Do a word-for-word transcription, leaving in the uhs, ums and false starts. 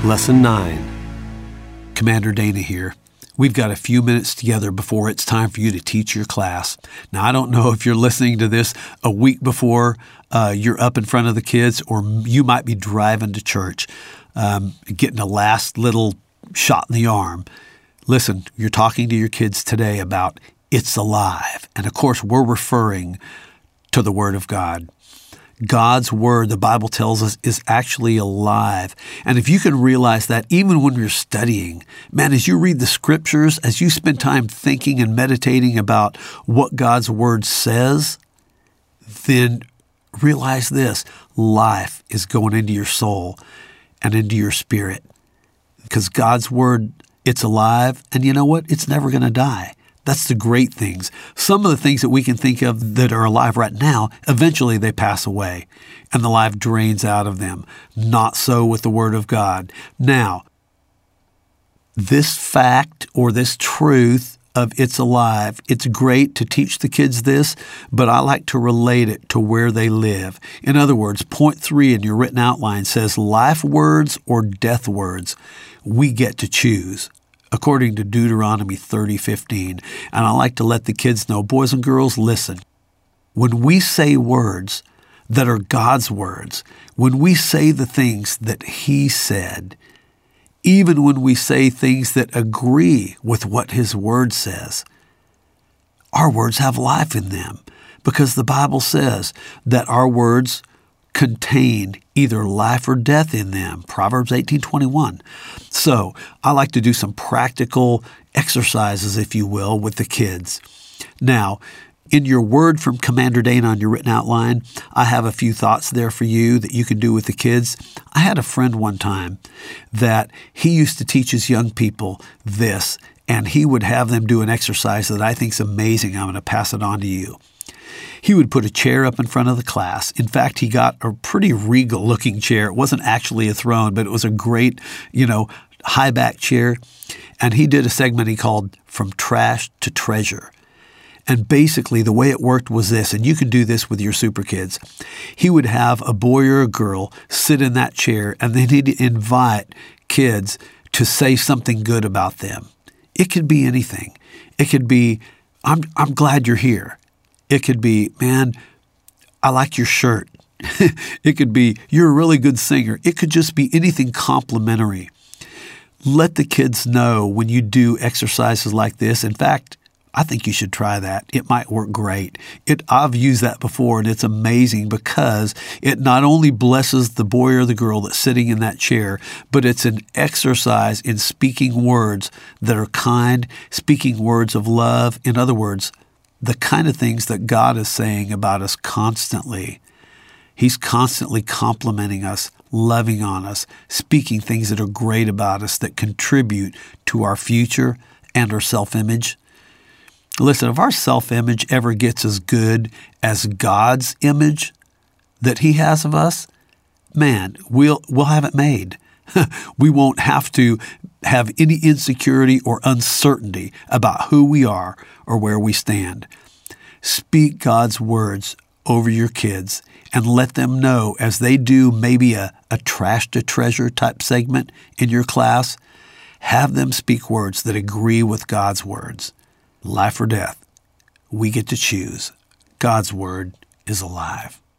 Lesson nine. Commander Dana here. We've got a few minutes together before it's time for you to teach your class. Now, I don't know if you're listening to this a week before uh, you're up in front of the kids, or you might be driving to church, um, getting a last little shot in the arm. Listen, you're talking to your kids today about it's alive. And of course, we're referring to the Word of God. God's Word, the Bible tells us, is actually alive. And if you can realize that even when you're studying, man, as you read the Scriptures, as you spend time thinking and meditating about what God's Word says, then realize this: life is going into your soul and into your spirit. Because God's Word, it's alive, and you know what? It's never going to die. That's the great things. Some of the things that we can think of that are alive right now, eventually they pass away and the life drains out of them. Not so with the Word of God. Now, this fact or this truth of it's alive, it's great to teach the kids this, but I like to relate it to where they live. In other words, point three in your written outline says life words or death words. We get to choose, according to Deuteronomy thirty fifteen. And I like to let the kids know, boys and girls, listen. When we say words that are God's words, when we say the things that He said, even when we say things that agree with what His Word says, our words have life in them, because the Bible says that our words contain either life or death in them. Proverbs eighteen twenty-one. So I like to do some practical exercises, if you will, with the kids. Now, in your word from Commander Dana on your written outline, I have a few thoughts there for you that you can do with the kids. I had a friend one time that he used to teach his young people this, and he would have them do an exercise that I think is amazing. I'm going to pass it on to you. He would put a chair up in front of the class. In fact, he got a pretty regal-looking chair. It wasn't actually a throne, but it was a great, you know, high-back chair. And he did a segment he called From Trash to Treasure. And basically, the way it worked was this, and you can do this with your super kids. He would have a boy or a girl sit in that chair, and then he'd invite kids to say something good about them. It could be anything. It could be, I'm, I'm glad you're here. It could be, man, I like your shirt. It could be, you're a really good singer. It could just be anything complimentary. Let the kids know when you do exercises like this. In fact, I think you should try that. It might work great. It, I've used that before, and it's amazing because it not only blesses the boy or the girl that's sitting in that chair, but it's an exercise in speaking words that are kind, speaking words of love. In other words, the kind of things that God is saying about us constantly. He's constantly complimenting us, loving on us, speaking things that are great about us that contribute to our future and our self-image. Listen, if our self-image ever gets as good as God's image that He has of us, man, we'll we'll have it made. We won't have to have any insecurity or uncertainty about who we are or where we stand. Speak God's words over your kids and let them know as they do maybe a, a trash to treasure type segment in your class. Have them speak words that agree with God's words. Life or death, we get to choose. God's Word is alive.